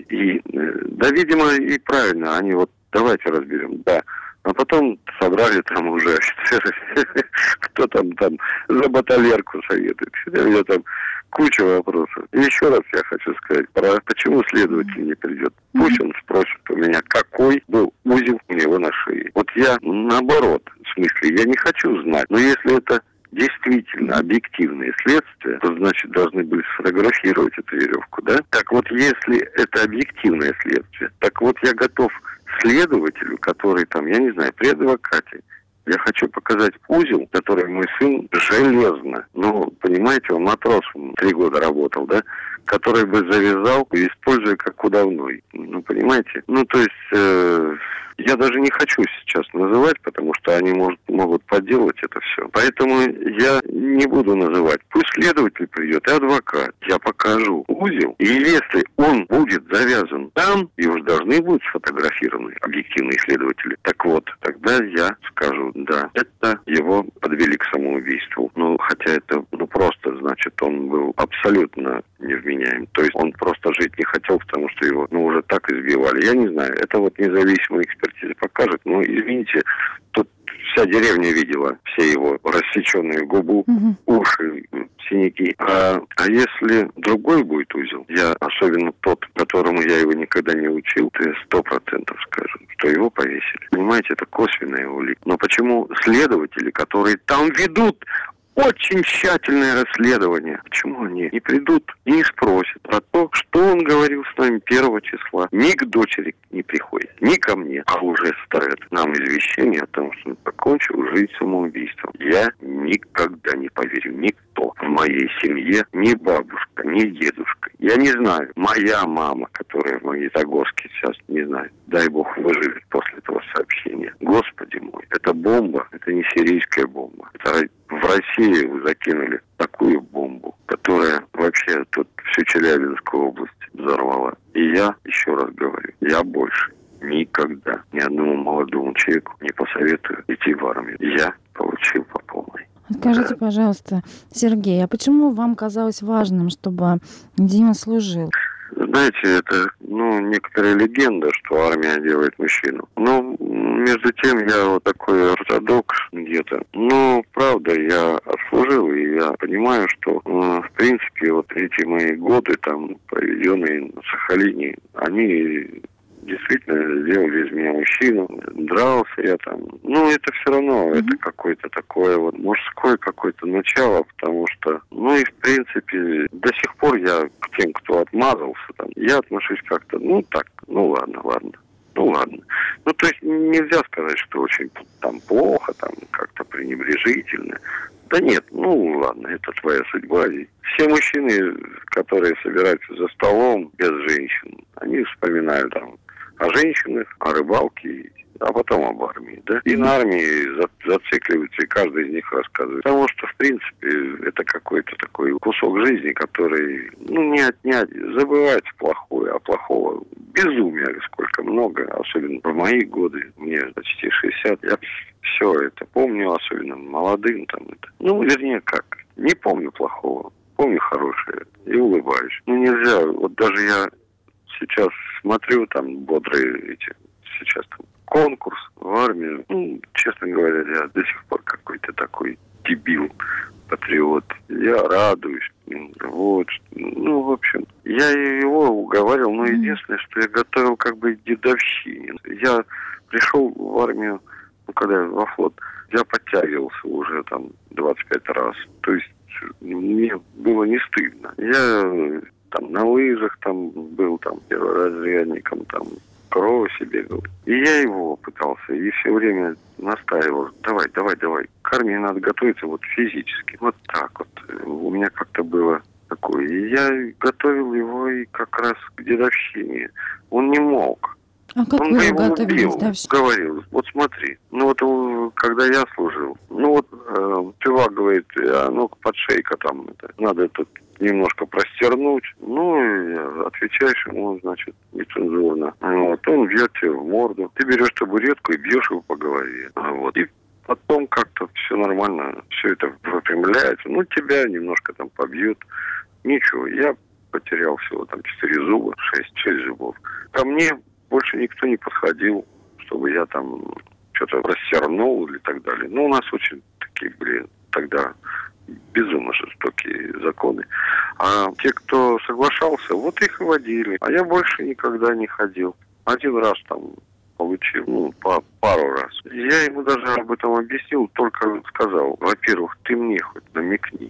да, видимо, и правильно, они давайте разберем, да. А потом собрали там уже офицеры, кто там за баталерку советует. У меня там куча вопросов. И еще раз я хочу сказать, почему следователь не придет. Пусть он спросит у меня, какой был узел у него на шее. Вот я наоборот, в смысле, я не хочу знать. Но если это действительно объективное следствие, то, значит, должны были сфотографировать эту веревку, да? Так вот, если это объективное следствие, так вот я готов следователю, который там, я не знаю, при адвокате, я хочу показать узел, который мой сын железно, понимаете, он матросом 3 года работал, да, который бы завязал, используя как удавной. Понимаете? То есть, я даже не хочу сейчас называть, потому что они могут подделать это все. Поэтому я не буду называть. Пусть следователь придет и адвокат. Я покажу узел. И если он будет завязан там, и уж должны будут сфотографированы объективные следователи, так вот, тогда я скажу, да, это его подвели к самоубийству. Хотя это, просто, значит, он был абсолютно невменяем. То есть он просто жить не хотел, потому что его, уже так избивали. Я не знаю, это вот независимая экспертиза покажет. Но, извините, тут вся деревня видела все его рассеченную губу, уши, синяки. А если другой будет узел, я, особенно тот, которому я его никогда не учил, ты 100% скажу, что его повесили. Понимаете, это косвенная улика. Но почему следователи, которые там ведут очень тщательное расследование, почему они не придут и не спросят про то, что он говорил с нами 1 числа? Ни к дочери не приходит, ни ко мне, а уже ставят нам извещение о том, что он покончил жизнь самоубийством. Я никогда не поверю, никто в моей семье, ни бабушка, ни дедушка. Я не знаю, моя мама, которая в Магнитогорске сейчас, не знаю, дай бог выживет после этого сообщения. Господи мой, это бомба, это не сирийская бомба. Это в Россию закинули такую бомбу, которая вообще тут всю Челябинскую область взорвала. И я, еще раз говорю, я больше никогда ни одному молодому человеку не посоветую идти в армию. Я получил по полной. Скажите, пожалуйста, Сергей, а почему вам казалось важным, чтобы Дима служил? Знаете, это, некоторая легенда, что армия делает мужчину. Но, между тем, я вот такой ортодокс где-то. Но, правда, я отслужил, и я понимаю, что, в принципе, вот эти мои годы, там, проведенные на Сахалине, они действительно сделали из меня мужчину. Дрался я там. Это все равно, это какое-то такое вот мужское какое-то начало, потому что, и в принципе, до сих пор я к тем, кто отмазался, там, я отношусь как-то, ладно. То есть нельзя сказать, что очень там плохо, там, как-то пренебрежительно. Да нет, ладно, это твоя судьба. И все мужчины, которые собираются за столом без женщин, они вспоминают там о женщинах, о рыбалке, а потом об армии, да? И на армии зацикливаются, и каждый из них рассказывает. Потому что, в принципе, это какой-то такой кусок жизни, который, не отнять, забывается плохое, а плохого безумия сколько много, особенно в мои годы, мне почти 60, я все это помню, особенно молодым, там это. Вернее, как, не помню плохого, помню хорошее и улыбаюсь. Нельзя, вот даже я сейчас смотрю, там, бодрые эти, сейчас там, конкурс в армию. Честно говоря, я до сих пор какой-то такой дебил, патриот. Я радуюсь. В общем, я его уговаривал, но единственное, что я готовил как бы дедовщине. Я пришел в армию, когда во флот, я подтягивался уже там 25 раз. То есть мне было не стыдно. Я там на лыжах там был, там перворазрядником, там кроссе бегал. И я его пытался, и все время настаивал, давай, к армии надо готовиться вот физически. Вот так вот. У меня как-то было такое. И я готовил его и как раз к дедовщине. Он не мог. А как он вы его готовили к дедовщине? Говорил, вот смотри, когда я служил, чувак говорит, подшейка там, надо тут немножко простернуть. Я отвечаешь ему, значит, нецензурно. Он бьет тебе в морду. Ты берешь табуретку и бьешь его по голове. И потом как-то все нормально, все это выпрямляется. Тебя немножко там побьют. Ничего, я потерял всего там 4 зуба, 6 зубов. Ко мне больше никто не подходил, чтобы я там что-то растернул или так далее. У нас очень такие были тогда безумно жестокие законы. А те, кто соглашался, вот их и водили. А я больше никогда не ходил. Один раз там получил, пару раз. Я ему даже об этом объяснил, только сказал, во-первых, ты мне хоть намекни.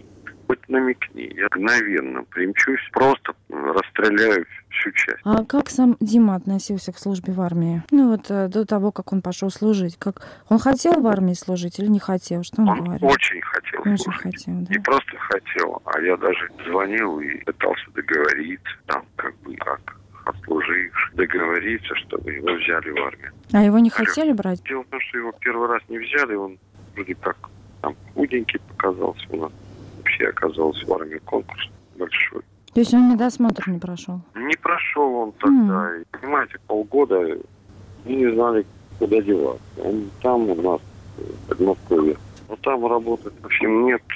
Я мгновенно примчусь, просто расстреляю всю часть. А как сам Дима относился к службе в армии? До того, как он пошел служить. Он хотел в армии служить или не хотел? Что он говорил? Очень хотел служить. Да? Не просто хотел, а я даже звонил и пытался договориться, там, как отслуживший, договориться, чтобы его взяли в армию. А его не хотели брать? Дело в том, что его первый раз не взяли, он вроде как там худенький показался у нас. Вообще оказался в армии конкурс большой. То есть он медосмотр не прошел? Не прошел он тогда. И, понимаете, полгода мы не знали, куда деваться. Он там у нас, в Подмосковье. Там работать, в общем, нет.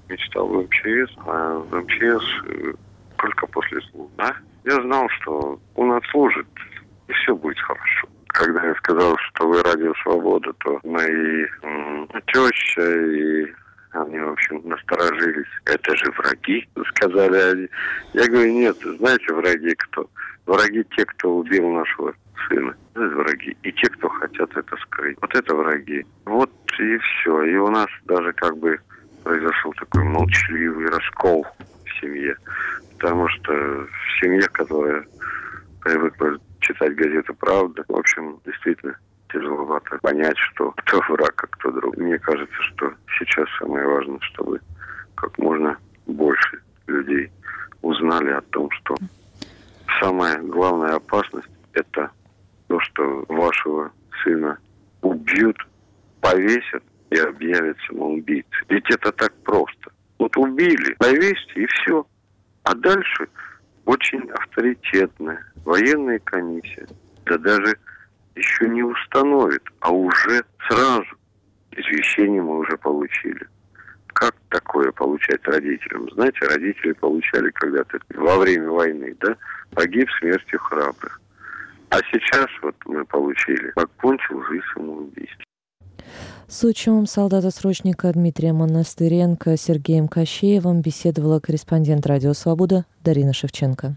мечтал в МЧС, а в МЧС только после службы. Я знал, что он отслужит, и все будет хорошо. Когда я сказал, что вы Радио Свобода, то мои теща и они, в общем, насторожились. Это же враги, сказали они. Я говорю, нет, знаете, враги кто? Враги те, кто убил нашего сына. Это враги. И те, кто хотят это скрыть. Вот это враги. Вот и все. И у нас даже как бы произошел такой молчаливый раскол в семье. Потому что в семье, которая привыкла читать газету «Правда», в общем, действительно тяжеловато понять, что кто враг, а кто друг. Мне кажется, что сейчас самое важное, чтобы как можно больше людей узнали о том, что самая главная опасность – это то, что вашего сына убьют, повесят и объявят самоубийцей. Ведь это так просто. Вот убили, повесьте и все. А дальше очень авторитетная военная комиссия, да даже еще не установит, а уже сразу извещение мы уже получили. Как такое получать родителям? Знаете, родители получали когда-то во время войны, да, погиб смертью храбрых. А сейчас вот мы получили, окончил жизнь самоубийством. С отчимом солдата-срочника Дмитрием Монастыренко Сергеем Кощеевым беседовала корреспондент «Радио Свобода» Дарина Шевченко.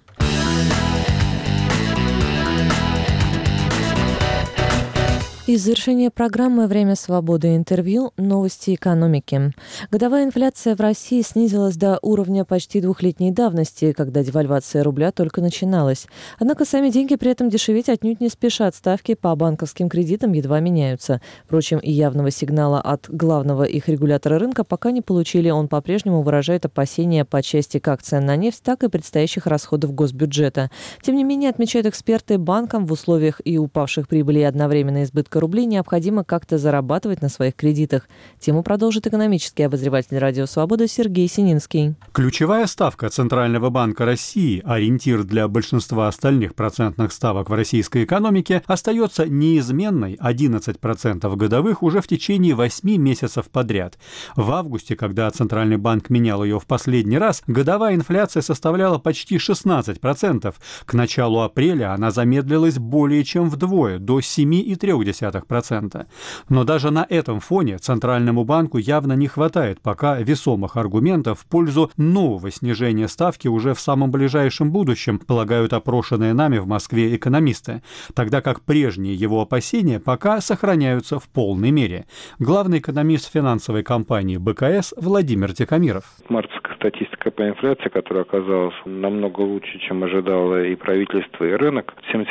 Из завершения программы «Время свободы» интервью «Новости экономики». Годовая инфляция в России снизилась до уровня почти двухлетней давности, когда девальвация рубля только начиналась. Однако сами деньги при этом дешеветь отнюдь не спешат. Ставки по банковским кредитам едва меняются. Впрочем, и явного сигнала от главного их регулятора рынка пока не получили. Он по-прежнему выражает опасения по части как цен на нефть, так и предстоящих расходов госбюджета. Тем не менее, отмечают эксперты, банкам в условиях и упавших прибылей и одновременно избытка рублей необходимо как-то зарабатывать на своих кредитах. Тему продолжит экономический обозреватель «Радио Свобода» Сергей Сининский. Ключевая ставка Центрального банка России, ориентир для большинства остальных процентных ставок в российской экономике, остается неизменной 11% годовых уже в течение 8 месяцев подряд. В августе, когда Центральный банк менял ее в последний раз, годовая инфляция составляла почти 16%. К началу апреля она замедлилась более чем вдвое, до 7,3%. Но даже на этом фоне Центральному банку явно не хватает пока весомых аргументов в пользу нового снижения ставки уже в самом ближайшем будущем, полагают опрошенные нами в Москве экономисты, тогда как прежние его опасения пока сохраняются в полной мере. Главный экономист финансовой компании БКС Владимир Тихомиров. Мартовская статистика по инфляции, которая оказалась намного лучше, чем ожидало и правительство, и рынок,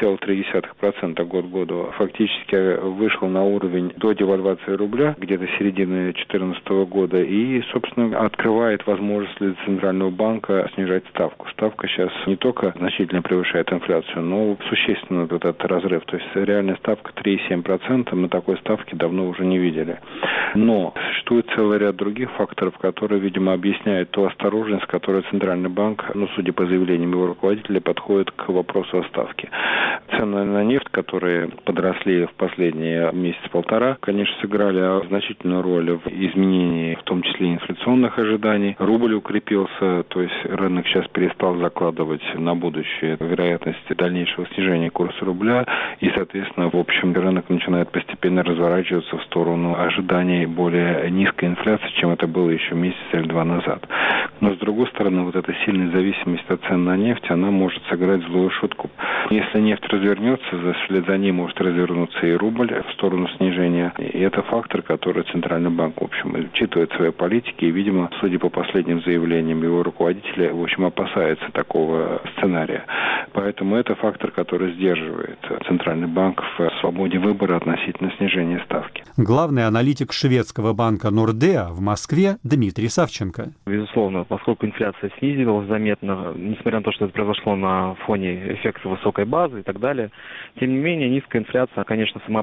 7,3% год к году, фактически вышел на уровень до девальвации рубля, где-то середины 2014 года, и, собственно, открывает возможность для Центрального банка снижать ставку. Ставка сейчас не только значительно превышает инфляцию, но существенно этот разрыв. То есть реальная ставка 3,7%, мы такой ставки давно уже не видели. Но существует целый ряд других факторов, которые, видимо, объясняют ту осторожность, с которой Центральный банк, судя по заявлениям его руководителя, подходит к вопросу о ставке. Цены на нефть, которые подросли в последние месяц-полтора, конечно, сыграли значительную роль в изменении, в том числе инфляционных ожиданий. Рубль укрепился, то есть рынок сейчас перестал закладывать на будущее вероятность дальнейшего снижения курса рубля, и, соответственно, в общем, рынок начинает постепенно разворачиваться в сторону ожиданий более низкой инфляции, чем это было еще месяц или два назад. Но, с другой стороны, вот эта сильная зависимость от цен на нефть, она может сыграть злую шутку. Если нефть развернется, вслед за ней может развернуться и рубль в сторону снижения. И это фактор, который Центральный банк, в общем, учитывает в своей политике. И, видимо, судя по последним заявлениям его руководителя, в общем, опасается такого сценария. Поэтому это фактор, который сдерживает Центральный банк в свободе выбора относительно снижения ставки. Главный аналитик шведского банка Nordea в Москве Дмитрий Савченко. Безусловно, поскольку инфляция снизилась заметно, несмотря на то, что это произошло на фоне эффекта высокой базы и так далее, тем не менее, низкая инфляция, конечно, сама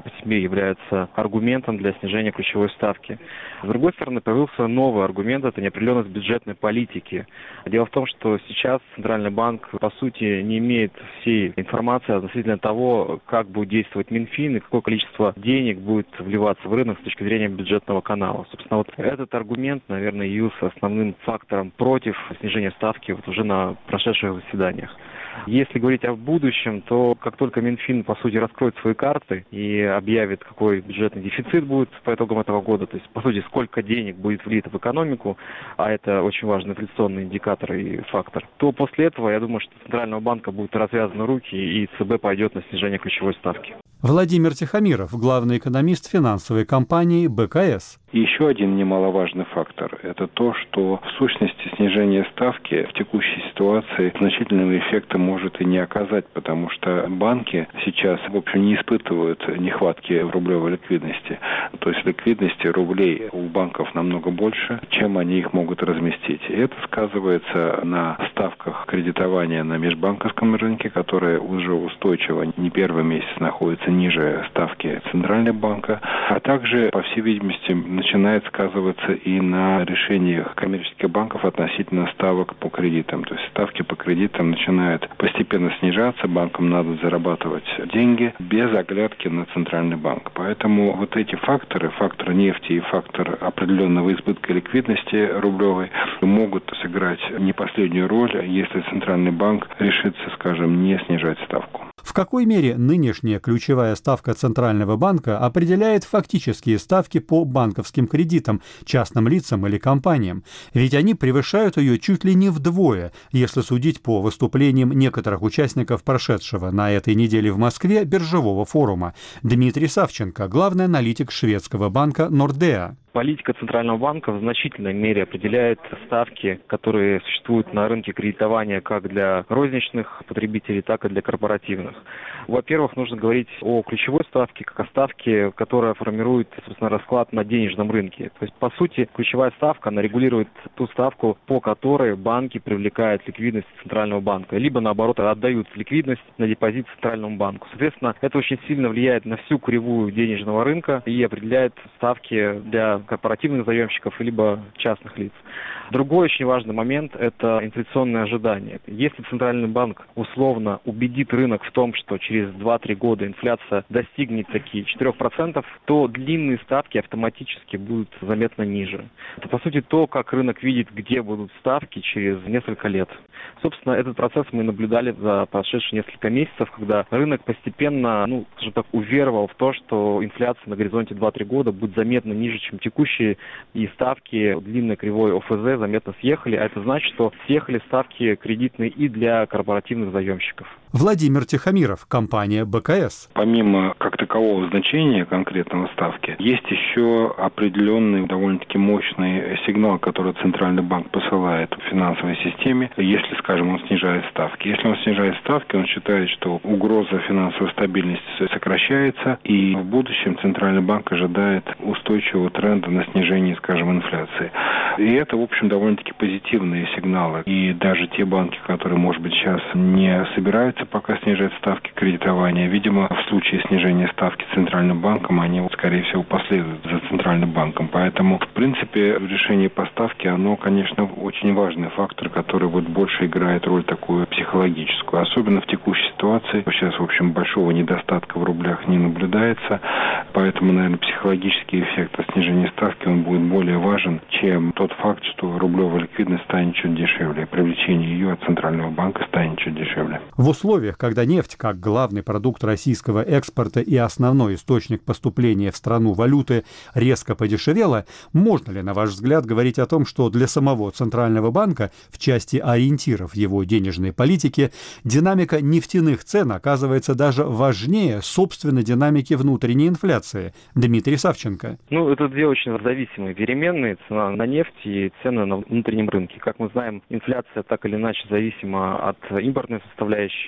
по себе является аргументом для снижения ключевой ставки. С другой стороны, появился новый аргумент – это неопределенность бюджетной политики. Дело в том, что сейчас Центральный банк, по сути, не имеет всей информации относительно того, как будет действовать Минфин и какое количество денег будет вливаться в рынок с точки зрения бюджетного канала. Собственно, вот этот аргумент, наверное, явился основным фактором против снижения ставки вот уже на прошедших заседаниях. Если говорить о будущем, то как только Минфин, по сути, раскроет свои карты и объявит, какой бюджетный дефицит будет по итогам этого года, то есть, по сути, сколько денег будет влито в экономику, а это очень важный инфляционный индикатор и фактор, то после этого, я думаю, что у Центрального банка будут развязаны руки и ЦБ пойдет на снижение ключевой ставки. Владимир Тихомиров, главный экономист финансовой компании БКС. Еще один немаловажный фактор – это то, что в сущности снижение ставки в текущей ситуации значительного эффекта может и не оказать, потому что банки сейчас, в общем, не испытывают нехватки в рублевой ликвидности. То есть ликвидности рублей у банков намного больше, чем они их могут разместить. И это сказывается на ставках кредитования на межбанковском рынке, которые уже устойчиво не первый месяц находятся ниже ставки Центрального банка, а также, по всей видимости, начинает сказываться и на решениях коммерческих банков относительно ставок по кредитам. То есть ставки по кредитам начинают постепенно снижаться, банкам надо зарабатывать деньги без оглядки на Центральный банк. Поэтому вот эти факторы, фактор нефти и фактор определенного избытка ликвидности рублевой, могут сыграть не последнюю роль, если Центральный банк решится, скажем, не снижать ставку. В какой мере нынешняя ключевая ставка Центрального банка определяет фактические ставки по банковским кредитам, частным лицам или компаниям? Ведь они превышают ее чуть ли не вдвое, если судить по выступлениям некоторых участников прошедшего на этой неделе в Москве биржевого форума. Дмитрий Савченко, главный аналитик шведского банка Nordea. Политика Центрального банка в значительной мере определяет ставки, которые существуют на рынке кредитования как для розничных потребителей, так и для корпоративных. Во-первых, нужно говорить о ключевой ставке, как о ставке, которая формирует, собственно, расклад на денежном рынке. То есть, по сути, ключевая ставка, она регулирует ту ставку, по которой банки привлекают ликвидность Центрального банка, либо, наоборот, отдают ликвидность на депозит Центральному банку. Соответственно, это очень сильно влияет на всю кривую денежного рынка и определяет ставки для корпоративных заемщиков либо частных лиц. Другой очень важный момент – это инфляционные ожидания. Если Центральный банк условно убедит рынок в том, что через 2-3 года инфляция достигнет такие 4%, то длинные ставки автоматически будут заметно ниже. Это, по сути, то, как рынок видит, где будут ставки через несколько лет. Собственно, этот процесс мы наблюдали за прошедшие несколько месяцев, когда рынок постепенно, скажем так, уверовал в то, что инфляция на горизонте 2-3 года будет заметно ниже, чем текущие, и ставки длинной кривой ОФЗ заметно съехали, а это значит, что съехали ставки кредитные и для корпоративных заемщиков. Владимир Тихомиров, компания БКС. Помимо как такового значения конкретного ставки, есть еще определенный довольно-таки мощный сигнал, который Центральный банк посылает в финансовой системе, если, скажем, он снижает ставки. Если он снижает ставки, он считает, что угроза финансовой стабильности сокращается, и в будущем Центральный банк ожидает устойчивого тренда на снижение, скажем, инфляции. И это, в общем, довольно-таки позитивные сигналы. И даже те банки, которые, может быть, сейчас не собираются пока снижать ставки кредитования, видимо, в случае снижения ставки Центральным банком, они, скорее всего, последуют за Центральным банком. Поэтому, в принципе, решение по ставке, оно, конечно, очень важный фактор, который вот больше играет роль такую психологическую. Особенно в текущей ситуации. Сейчас, в общем, большого недостатка в рублях не наблюдается. Поэтому, наверное, психологический эффект от снижения ставки, он будет более важен, чем тот факт, что рублевая ликвидность станет чуть дешевле. Привлечение ее от Центрального банка станет чуть дешевле. В условиях, когда нефть, как главный продукт российского экспорта и основной источник поступления в страну валюты, резко подешевела, можно ли, на ваш взгляд, говорить о том, что для самого Центрального банка в части ориентиров его денежной политики динамика нефтяных цен оказывается даже важнее собственной динамики внутренней инфляции? Дмитрий Савченко. Это две очень зависимые переменные: цена на нефть и цены на внутреннем рынке. Как мы знаем, инфляция так или иначе зависима от импортной составляющей,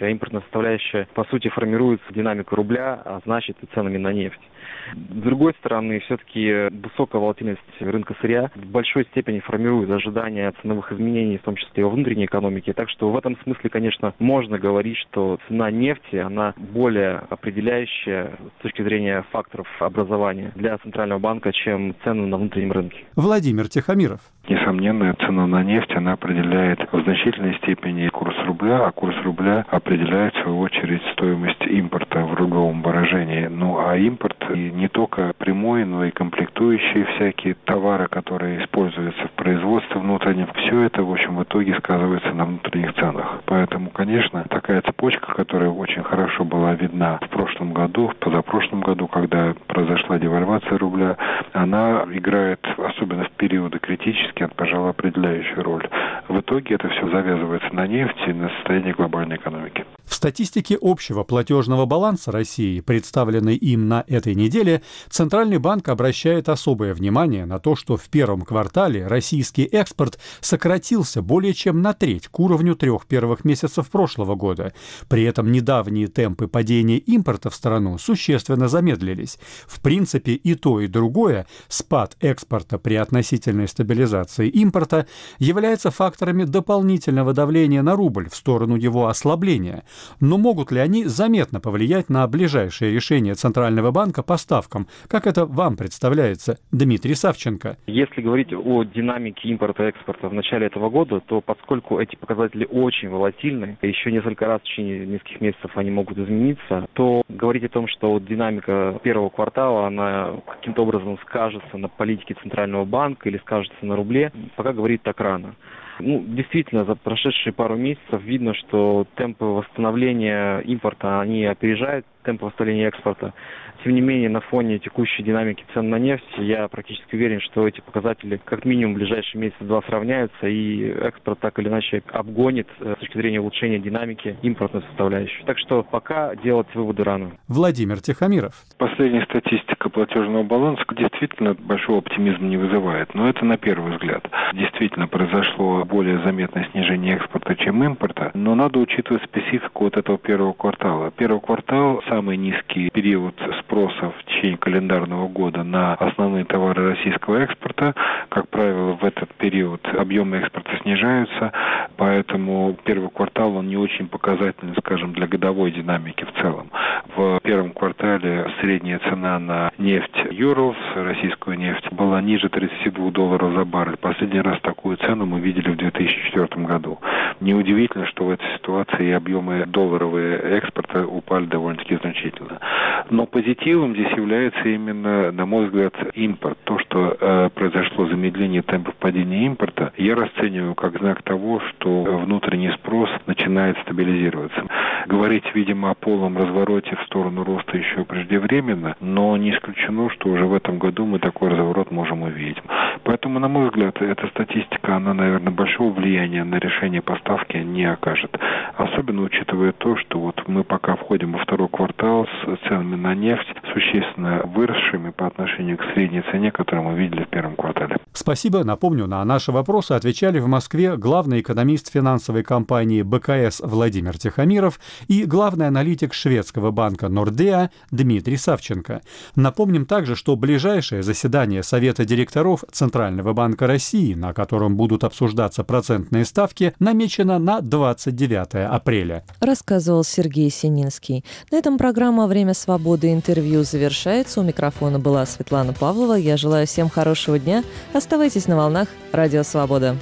импортная составляющая, по сути, формирует динамику рубля, а значит и ценами на нефть. С другой стороны, все-таки высокая волатильность рынка сырья в большой степени формирует ожидания ценовых изменений, в том числе и во внутренней экономике. Так что в этом смысле, конечно, можно говорить, что цена нефти, она более определяющая с точки зрения факторов образования для Центрального банка, чем цены на внутреннем рынке. Владимир Тихомиров. Несомненно, цена на нефть, она определяет в значительной степени курс рубля, а курс рубля определяет, в свою очередь, стоимость импорта в рублевом выражении. Ну, а импорт и не только прямой, но и комплектующие всякие товары, которые используются в производстве внутреннем, все это, в общем, в итоге сказывается на внутренних ценах. Поэтому, конечно, такая цепочка, которая очень хорошо была видна в прошлом году, в позапрошлом году, когда произошла девальвация рубля, она играет, особенно в периоды критические, пожалуй, определяющую роль. В итоге это все завязывается на нефти и на состояние глобальной экономики. В статистике общего платежного баланса России, представленной им на этой неделе, Центральный банк обращает особое внимание на то, что в первом квартале российский экспорт сократился более чем на треть к уровню 3 первых месяцев прошлого года. При этом недавние темпы падения импорта в страну существенно замедлились. В принципе, и то, и другое, спад экспорта при относительной стабилизации импорта, является факторами дополнительного давления на рубль в сторону его ослабления. Но могут ли они заметно повлиять на ближайшее решение Центрального банка по ставкам, как это вам представляется, Дмитрий Савченко? Если говорить о динамике импорта и экспорта в начале этого года, то поскольку эти показатели очень волатильны, еще несколько раз в течение нескольких месяцев они могут измениться, то говорить о том, что динамика первого квартала, она каким-то образом скажется на политике Центрального банка или скажется на рубле, пока говорить так рано. Действительно, за прошедшие пару месяцев видно, что темпы восстановления импорта, они опережают темпы восстановления экспорта. Тем не менее, на фоне текущей динамики цен на нефть, я практически уверен, что эти показатели как минимум в ближайшие месяца-два сравняются, и экспорт так или иначе обгонит с точки зрения улучшения динамики импортную составляющую. Так что пока делать выводы рано. Владимир Тихомиров. Последняя статистика платежного баланса действительно большого оптимизма не вызывает, но это на первый взгляд. Действительно произошло более заметное снижение экспорта, чем импорта, но надо учитывать специфику вот этого первого квартала. Первый квартал – самый низкий период спроса в течение календарного года на основные товары российского экспорта. Как правило, в этот период объемы экспорта снижаются, поэтому первый квартал он не очень показательный, скажем, для годовой динамики в целом. В первом квартале средняя цена на нефть Urals, российскую нефть, была ниже $32 за баррель. Последний раз такую цену мы видели в 2004 году. Неудивительно, что в этой ситуации и объемы долларовые экспорта упали довольно-таки значительно. Но позитивом здесь является именно, на мой взгляд, импорт. То, что произошло замедление темпов падения импорта, я расцениваю как знак того, что внутренний спрос начинает стабилизироваться. Говорить, видимо, о полном развороте в сторону роста еще преждевременно, но не исключено, что уже в этом году мы такой разворот можем увидеть. Поэтому, на мой взгляд, эта статистика, она, наверное, большого влияния на решение поставки не окажет. Особенно учитывая то, что вот мы пока входим во второй квартал с ценами на нефть существенно выросшими по отношению к средней цене, которую мы видели в первом квартале. Спасибо. Напомню, на наши вопросы отвечали в Москве главный экономист финансовой компании БКС Владимир Тихомиров и главный аналитик шведского банка Nordea Дмитрий Савченко. Напомним также, что ближайшее заседание Совета директоров Центрального банка России, на котором будут обсуждаться процентные ставки, намечено на 29 апреля. Рассказывал Сергей Сининский. На этом программа «Время свободы» интервью завершается. У микрофона была Светлана Павлова. Я желаю всем хорошего дня. Оставайтесь на волнах Радио Свобода.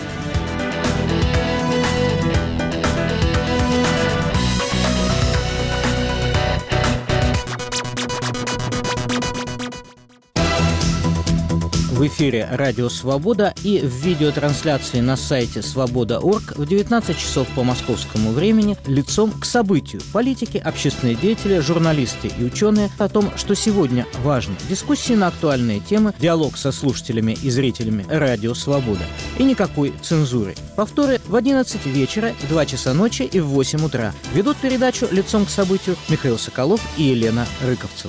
В эфире «Радио Свобода» и в видеотрансляции на сайте свобода.орг в 19 часов по московскому времени лицом к событию. Политики, общественные деятели, журналисты и ученые о том, что сегодня важно. Дискуссии на актуальные темы, диалог со слушателями и зрителями «Радио Свобода». И никакой цензуры. Повторы в 11 вечера, в 2 часа ночи и в 8 утра. Ведут передачу «Лицом к событию» Михаил Соколов и Елена Рыковцева.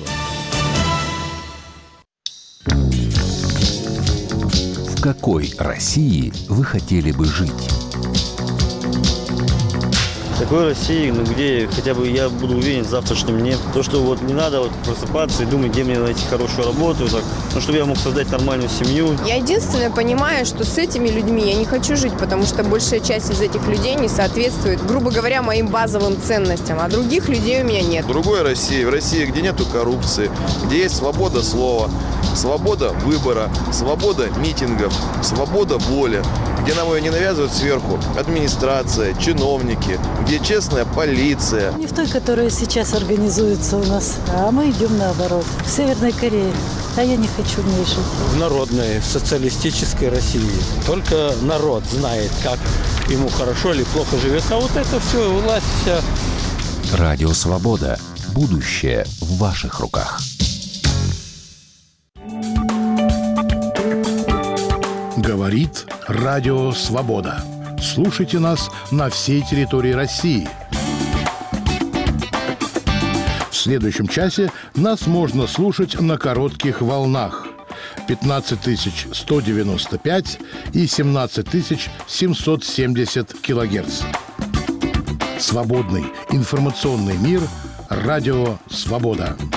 В какой России вы хотели бы жить? Такой России, где хотя бы я буду уверен в завтрашнем дне. То, что вот не надо вот просыпаться и думать, где мне найти хорошую работу, так, чтобы я мог создать нормальную семью. Я единственное понимаю, что с этими людьми я не хочу жить, потому что большая часть из этих людей не соответствует, грубо говоря, моим базовым ценностям, а других людей у меня нет. В другой России, в России, где нету коррупции, где есть свобода слова, свобода выбора, свобода митингов, свобода воли, где нам ее не навязывают сверху администрация, чиновники, где честная полиция. Не в той, которая сейчас организуется у нас, а мы идем наоборот. В Северной Корее. А я не хочу в ней жить. В народной, социалистической России. Только народ знает, как ему хорошо или плохо живется. А вот это все, власть вся. Радио «Свобода». Будущее в ваших руках. Говорит Радио «Свобода». Слушайте нас на всей территории России. В следующем часе нас можно слушать на коротких волнах 15 195 и 17 770 килогерц. Свободный информационный мир. Радио «Свобода».